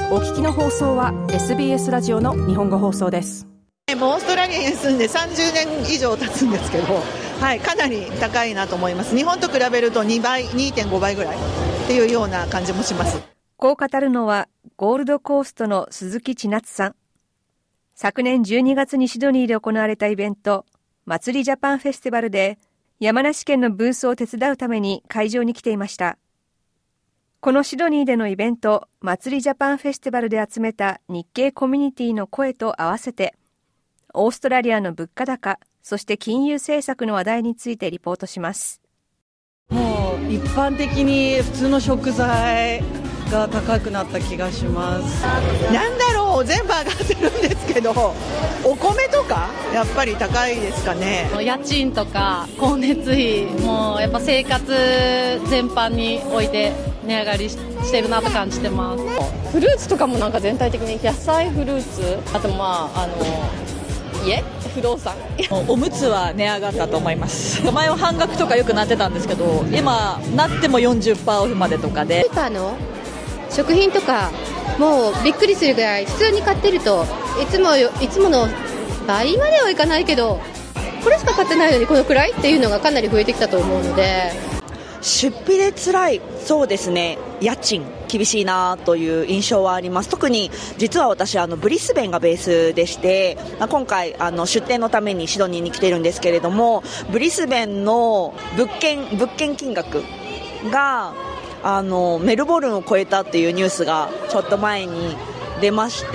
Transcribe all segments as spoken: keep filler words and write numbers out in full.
お聞きの放送は エスビーエス ラジオの日本語放送です。 もうオーストラリアに住んでさんじゅうねん以上経つんですけど、はい、かなり高いなと思います。日本と比べるとにばい、にてんごばいぐらいっていうような感じもします。 こう語るのはゴールドコーストの鈴木千夏さん。昨年じゅうにがつにシドニーで行われたイベント、祭りジャパンフェスティバルで山梨県のブースを手伝うために会場に来ていました。このシドニーでのイベント、祭りジャパンフェスティバルで集めた日系コミュニティの声と合わせて、オーストラリアの物価高、そして金融政策の話題についてリポートします。 もう一般的に普通の食材が高くなった気がします。 なんだろう、全部上がってるんですけど、お米とかやっぱり高いですかね。 家賃とか光熱費もやっぱ生活全般において値上がりしてるなと感じてます。 フルーツとかもなんか全体的に野菜、フルーツ、あとまああの家不動産おむつは値上がったと思います。前は半額とかよくなってたんですけど、今なっても よんじゅっパーセント オフまでとかで、 スーパーの食品とかもうびっくりするぐらい普通に買ってるといつもよいつもの倍まではいかないけど、これしか買ってないのにこのくらいっていうのがかなり増えてきたと思うので、 出費で辛い、そうですね、家賃厳しいなという印象はあります。特に実は私あのブリスベンがベースでして、今回あの出店のためにシドニーに来ているんですけれども、ブリスベンの物件物件金額があのメルボルンを超えたっていうニュースがちょっと前に出まして、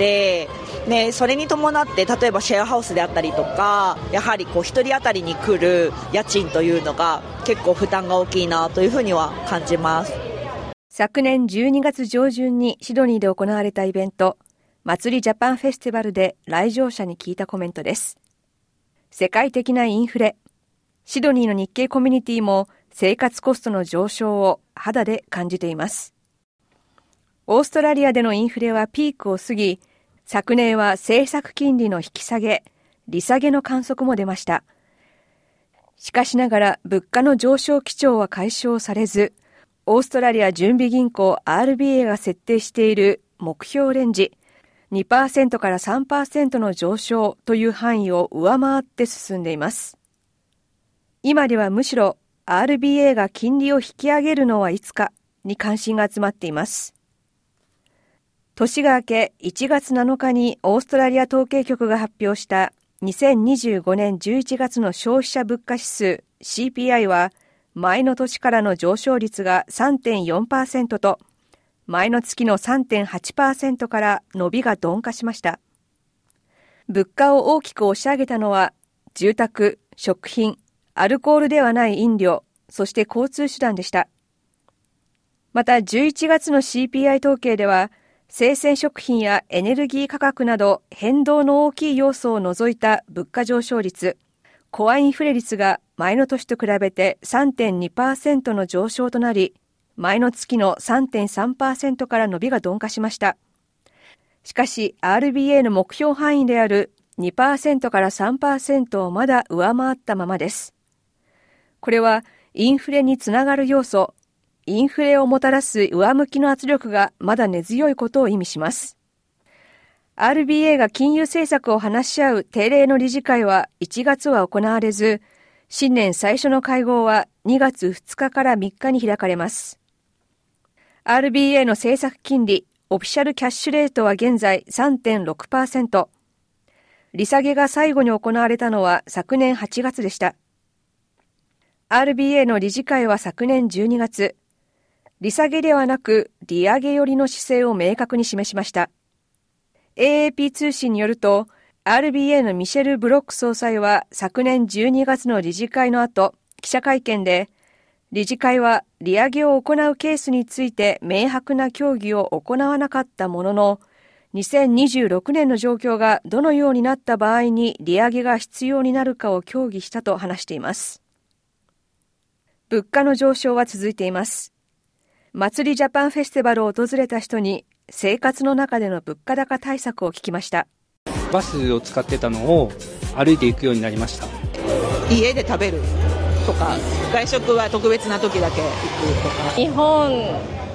ね、それに伴って例えばシェアハウスであったりとか、やはりこう一人当たりに来る家賃というのが結構負担が大きいなというふうには感じます。 昨年じゅうにがつ上旬にシドニーで行われたイベント、祭りジャパンフェスティバルで来場者に聞いたコメントです。世界的なインフレ、シドニーの日系コミュニティも生活コストの上昇を肌で感じています。オーストラリアでのインフレはピークを過ぎ、昨年は政策金利の引き下げ、利下げの観測も出ました。しかしながら物価の上昇基調は解消されず、オーストラリア準備銀行 アールビーエー が設定している目標レンジ にパーセント から さんパーセント の上昇という範囲を上回って進んでいます。今ではむしろ アールビーエー が金利を引き上げるのはいつかに関心が集まっています。年が明けいちがつなのかにオーストラリア統計局が発表したにせんにじゅうごねんじゅういちがつの消費者物価指数 シーピーアイ は前の年からの上昇率が さんてんよんパーセント と前の月の さんてんはちパーセント から伸びが鈍化しました。物価を大きく押し上げたのは住宅、食品、アルコールではない飲料、そして交通手段でした。またじゅういちがつの シーピーアイ 統計では生鮮食品やエネルギー価格など変動の大きい要素を除いた物価上昇率、コアインフレ率が前の年と比べて さんてんにパーセント の上昇となり、前の月の さんてんさんパーセント から伸びが鈍化しました。しかし アールビーエー の目標範囲である にパーセント から さんパーセント をまだ上回ったままです。これはインフレにつながる要素、インフレをもたらす上向きの圧力がまだ根強いことを意味します。アールビーエー が金融政策を話し合う定例の理事会はいちがつは行われず、新年最初の会合はにがつふつかからみっかに開かれます。アールビーエー の政策金利、オフィシャルキャッシュレートは現在 さんてんろくパーセント。利下げが最後に行われたのは昨年はちがつでした。アールビーエー の理事会は昨年じゅうにがつ、利下げではなく利上げ寄りの姿勢を明確に示しました。エーエーピー 通信によると、アールビーエー のミシェル・ブロック総裁は昨年じゅうにがつの理事会の後、記者会見で、理事会は利上げを行うケースについて明白な協議を行わなかったものの、にせんにじゅうろくねんの状況がどのようになった場合に利上げが必要になるかを協議したと話しています。物価の上昇は続いています。祭りジャパンフェスティバルを訪れた人に生活の中での物価高対策を聞きました。 バスを使ってたのを歩いていくようになりました。 家で食べるとか、外食は特別な時だけ行くとか。 日本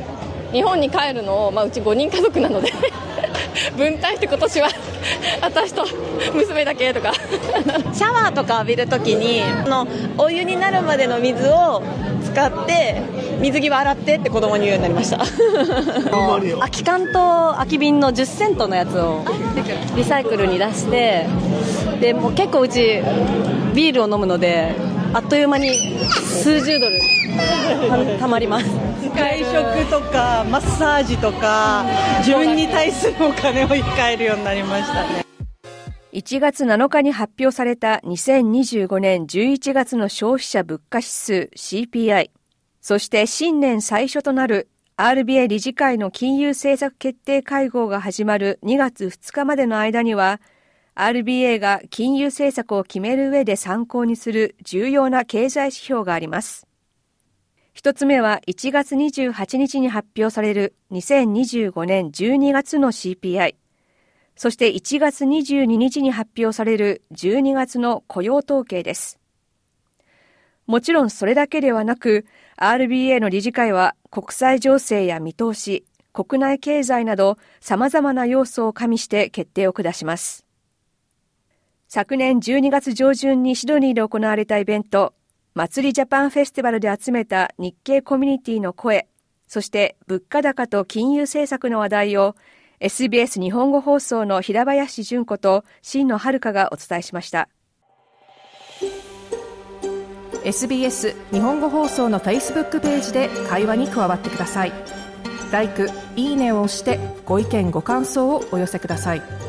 日本に帰るのを、まあ、うちごにん家族なので分担して今年は私と娘だけとかシャワーとか浴びるときにのお湯になるまでの水を使って水着は洗ってって子供に言うようになりました空き缶と空き瓶のじゅっセントのやつをリサイクルに出して、でもう結構うちビールを飲むのであっという間に数十ドルた, たまります。 外食とかマッサージとか自分に対するお金を控えるようになりましたね。 いちがつなのかに発表されたにせんにじゅうごねんじゅういちがつの消費者物価指数 シーピーアイ、 そして新年最初となる アールビーエー 理事会の金融政策決定会合が始まるにがつふつかまでの間には、アールビーエー が金融政策を決める上で参考にする重要な経済指標があります。一つ目はいちがつにじゅうはちにちに発表されるにせんにじゅうごねんじゅうにがつの シーピーアイ、そしていちがつにじゅうににちに発表されるじゅうにがつの雇用統計です。もちろんそれだけではなく、アールビーエー の理事会は国際情勢や見通し、国内経済など様々な要素を加味して決定を下します。昨年じゅうにがつじょうじゅんにシドニーで行われたイベント、祭りジャパンフェスティバルで集めた日系コミュニティの声、そして物価高と金融政策の話題を エスビーエス 日本語放送の平林純子と新野遥がお伝えしました。 エスビーエス 日本語放送の Facebook ページで会話に加わってください。ライク、いいねを押してご意見ご感想をお寄せください。